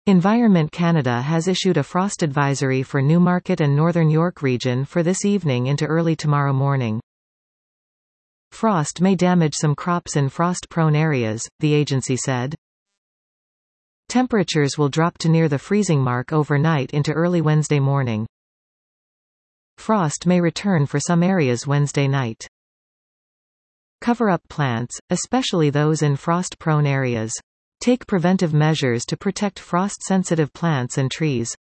Environment Canada has issued a frost advisory for Newmarket and Northern York region for this evening into early tomorrow morning. Frost may damage some crops in frost-prone areas, the agency said. Temperatures will drop to near the freezing mark overnight into early Wednesday morning. Frost may return for some areas Wednesday night. Cover up plants, especially those in frost-prone areas. Take preventive measures to protect frost-sensitive plants and trees.